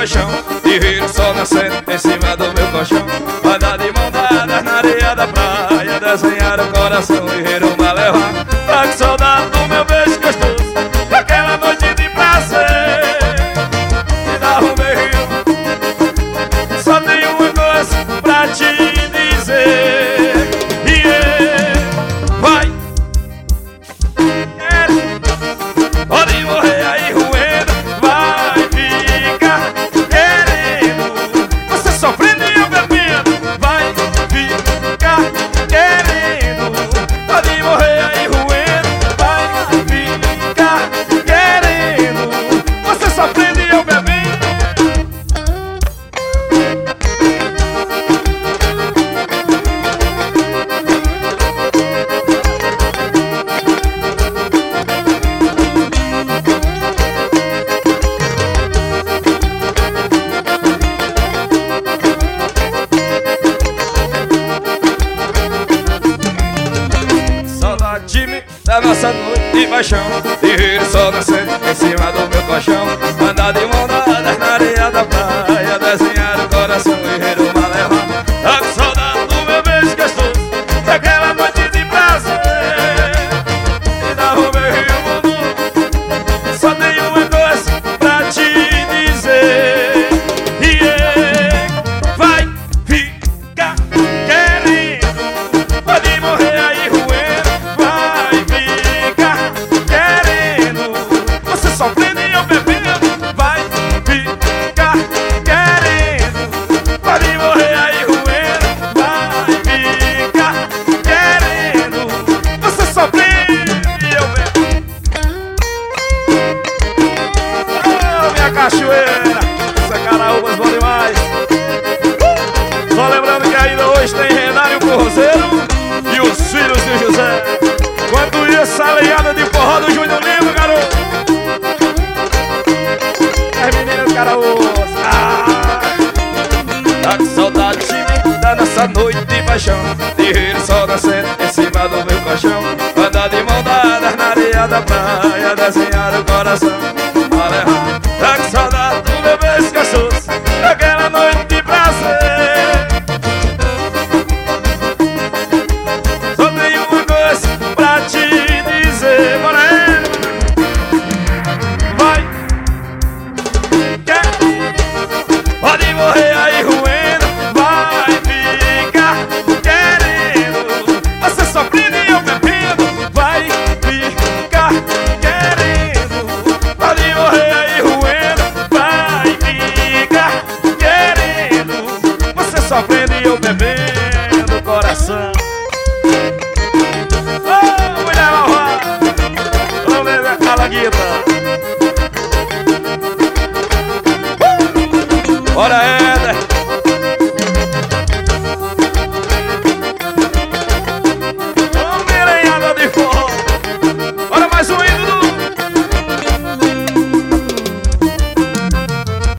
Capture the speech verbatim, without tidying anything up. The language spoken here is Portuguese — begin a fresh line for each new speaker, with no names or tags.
paixão, de rir só nascendo em cima do meu colchão. Andar de mão dadas na areia da praia, desenhar o coração e rir uma levar. Tá com saudade do meu beijo gostoso, daquela noite de prazer. Me dá um beijinho, só tenho uma coisa pra te dizer. Yeah, vai, yeah. Pode morrer aí roendo, vai ficar querendo. Você sofrendo e eu bebendo, vai ficar querendo. Pode morrer aí roendo, vai ficar querendo. Você sofrendo e eu bebendo. Saudade de mim, da nossa noite de paixão, de rir só nascendo em cima do meu colchão. Andar de mão dadas na areia da praia, desenhar o coração e rir uma leva. Tá com saudade do meu beijo gostoso, daquela noite de prazer. Me dá um beijinho, mundo, só tenho uma coisa pra te dizer. Yeah, vai ficar querendo. Pode morrer aí roendo, vai ficar querendo. Você sofrendo e eu bebendo, vai ficar querendo. Pode morrer aí roendo, vai ficar querendo. Você sofrendo e eu bebendo. Oh, minha cachoeira, essa caraúbas bom demais. Só lembrando que ainda hoje tem Renário Forrozeiro e os filhos de José. Quando isso, a leiada de forró do Júnior Lima, garoto. As meninas caraúbas. Ah, tá com saudade de mim, da nossa noite de paixão, de rir só nascendo em cima do meu colchão. Andar de mão dadas na areia da praia, desenhar o coração. Olha, tá com saudade do meu beijo gostoso, daquela noite de prazer. Só tenho uma coisa pra te dizer, morena. Vai, quer? Pode morrer aí roendo, vai ficar querendo. Você sofrendo e eu bebendo, vai ficar querendo. Pode morrer aí roendo, vai ficar querendo. Você sofrendo e eu bebendo, coração. Ô, mulher malvada, vamos ver a calaguita. Bora é